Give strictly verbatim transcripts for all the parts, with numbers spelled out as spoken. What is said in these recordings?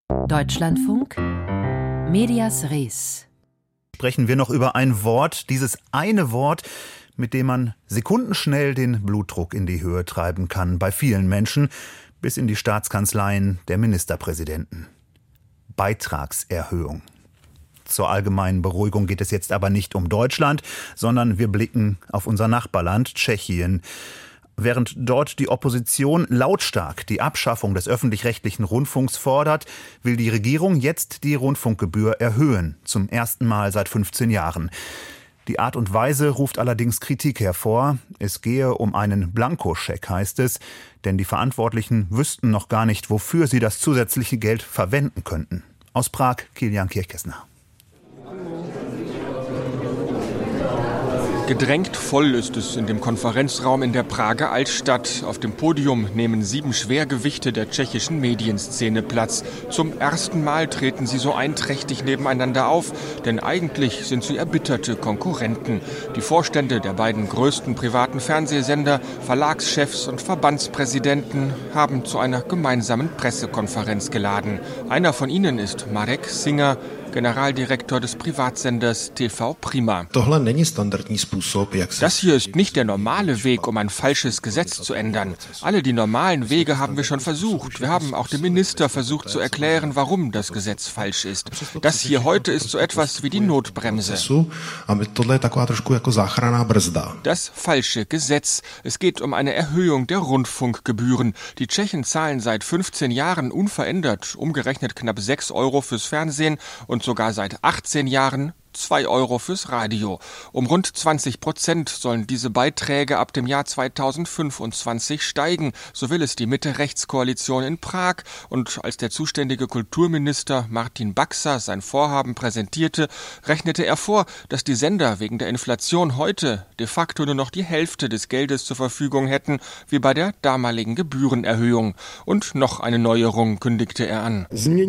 Deutschlandfunk, Medias Res. Sprechen wir noch über ein Wort, dieses eine Wort, mit dem man sekundenschnell den Blutdruck in die Höhe treiben kann, bei vielen Menschen, bis in die Staatskanzleien der Ministerpräsidenten. Beitragserhöhung. Zur allgemeinen Beruhigung geht es jetzt aber nicht um Deutschland, sondern wir blicken auf unser Nachbarland Tschechien. Während dort die Opposition lautstark die Abschaffung des öffentlich-rechtlichen Rundfunks fordert, will die Regierung jetzt die Rundfunkgebühr erhöhen, zum ersten Mal seit fünfzehn Jahren. Die Art und Weise ruft allerdings Kritik hervor. Es gehe um einen Blankoscheck, heißt es, denn die Verantwortlichen wüssten noch gar nicht, wofür sie das zusätzliche Geld verwenden könnten. Aus Prag, Kilian Kirchkesner. Gedrängt voll ist es in dem Konferenzraum in der Prager Altstadt. Auf dem Podium nehmen sieben Schwergewichte der tschechischen Medienszene Platz. Zum ersten Mal treten sie so einträchtig nebeneinander auf, denn eigentlich sind sie erbitterte Konkurrenten. Die Vorstände der beiden größten privaten Fernsehsender, Verlagschefs und Verbandspräsidenten haben zu einer gemeinsamen Pressekonferenz geladen. Einer von ihnen ist Marek Singer, Generaldirektor des Privatsenders T V Prima. Das hier ist nicht der normale Weg, um ein falsches Gesetz zu ändern. Alle die normalen Wege haben wir schon versucht. Wir haben auch dem Minister versucht zu erklären, warum das Gesetz falsch ist. Das hier heute ist so etwas wie die Notbremse. Das falsche Gesetz. Es geht um eine Erhöhung der Rundfunkgebühren. Die Tschechen zahlen seit fünfzehn Jahren unverändert, umgerechnet knapp sechs Euro fürs Fernsehen und sogar seit achtzehn Jahren zwei Euro fürs Radio. Um rund zwanzig Prozent sollen diese Beiträge ab dem Jahr zweitausendfünfundzwanzig steigen. So will es die Mitte-Rechts-Koalition in Prag. Und als der zuständige Kulturminister Martin Baxa sein Vorhaben präsentierte, rechnete er vor, dass die Sender wegen der Inflation heute de facto nur noch die Hälfte des Geldes zur Verfügung hätten, wie bei der damaligen Gebührenerhöhung. Und noch eine Neuerung kündigte er an.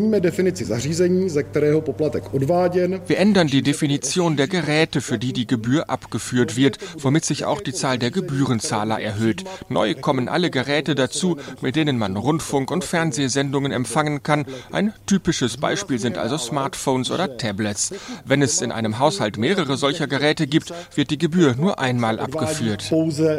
Wir ändern die Definition der Geräte, für die die Gebühr abgeführt wird, womit sich auch die Zahl der Gebührenzahler erhöht. Neu kommen alle Geräte dazu, mit denen man Rundfunk- und Fernsehsendungen empfangen kann. Ein typisches Beispiel sind also Smartphones oder Tablets. Wenn es in einem Haushalt mehrere solcher Geräte gibt, wird die Gebühr nur einmal abgeführt.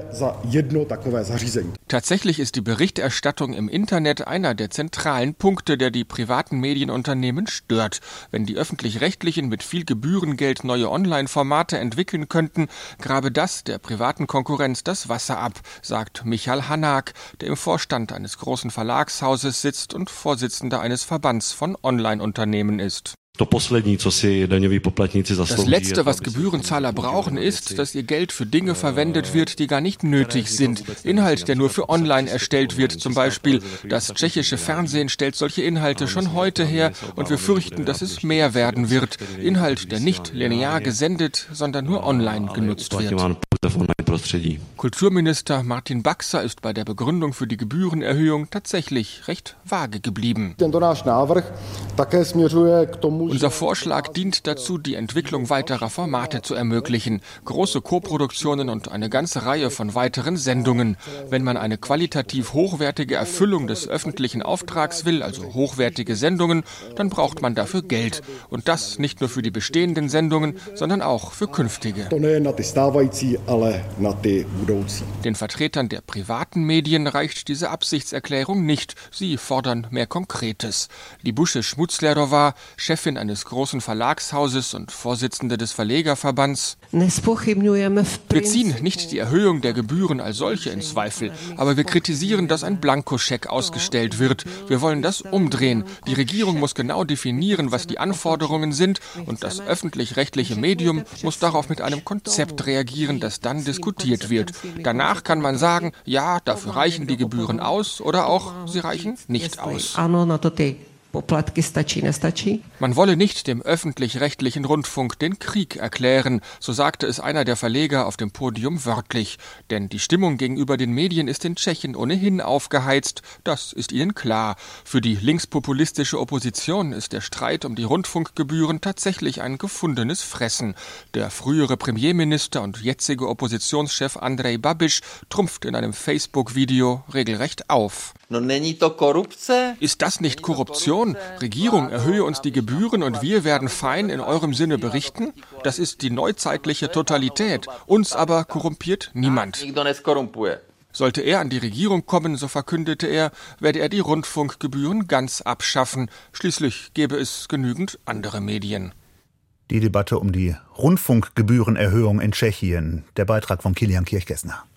Tatsächlich ist die Berichterstattung im Internet einer der zentralen Punkte, der die privaten Medienunternehmen stört. Wenn die öffentlich-rechtlichen mit viel Gebühren Geld neue Online-Formate entwickeln könnten, grabe das der privaten Konkurrenz das Wasser ab, sagt Michal Hanak, der im Vorstand eines großen Verlagshauses sitzt und Vorsitzender eines Verbands von Online-Unternehmen ist. Das Letzte, was Gebührenzahler brauchen, ist, dass ihr Geld für Dinge verwendet wird, die gar nicht nötig sind. Inhalt, der nur für online erstellt wird, zum Beispiel. Das tschechische Fernsehen stellt solche Inhalte schon heute her und wir fürchten, dass es mehr werden wird. Inhalt, der nicht linear gesendet, sondern nur online genutzt wird. Kulturminister Martin Baxa ist bei der Begründung für die Gebührenerhöhung tatsächlich recht vage geblieben. Unser Vorschlag dient dazu, die Entwicklung weiterer Formate zu ermöglichen. Große Koproduktionen und eine ganze Reihe von weiteren Sendungen. Wenn man eine qualitativ hochwertige Erfüllung des öffentlichen Auftrags will, also hochwertige Sendungen, dann braucht man dafür Geld. Und das nicht nur für die bestehenden Sendungen, sondern auch für künftige. Den Vertretern der privaten Medien reicht diese Absichtserklärung nicht. Sie fordern mehr Konkretes. Libusche Schmutzlerova, Chefin eines großen Verlagshauses und Vorsitzende des Verlegerverbands. Wir ziehen nicht die Erhöhung der Gebühren als solche in Zweifel, aber wir kritisieren, dass ein Blankoscheck ausgestellt wird. Wir wollen das umdrehen. Die Regierung muss genau definieren, was die Anforderungen sind, und das öffentlich-rechtliche Medium muss darauf mit einem Konzept reagieren, das dann diskutiert wird. Danach kann man sagen, ja, dafür reichen die Gebühren aus, oder auch, sie reichen nicht aus. Man wolle nicht dem öffentlich-rechtlichen Rundfunk den Krieg erklären, so sagte es einer der Verleger auf dem Podium wörtlich. Denn die Stimmung gegenüber den Medien ist in Tschechien ohnehin aufgeheizt, das ist ihnen klar. Für die linkspopulistische Opposition ist der Streit um die Rundfunkgebühren tatsächlich ein gefundenes Fressen. Der frühere Premierminister und jetzige Oppositionschef Andrej Babiš trumpft in einem Facebook-Video regelrecht auf. Ist das nicht Korruption? Regierung, erhöhe uns die Gebühren und wir werden fein in eurem Sinne berichten? Das ist die neuzeitliche Totalität. Uns aber korrumpiert niemand. Sollte er an die Regierung kommen, so verkündete er, werde er die Rundfunkgebühren ganz abschaffen. Schließlich gäbe es genügend andere Medien. Die Debatte um die Rundfunkgebührenerhöhung in Tschechien. Der Beitrag von Kilian Kirchgessner.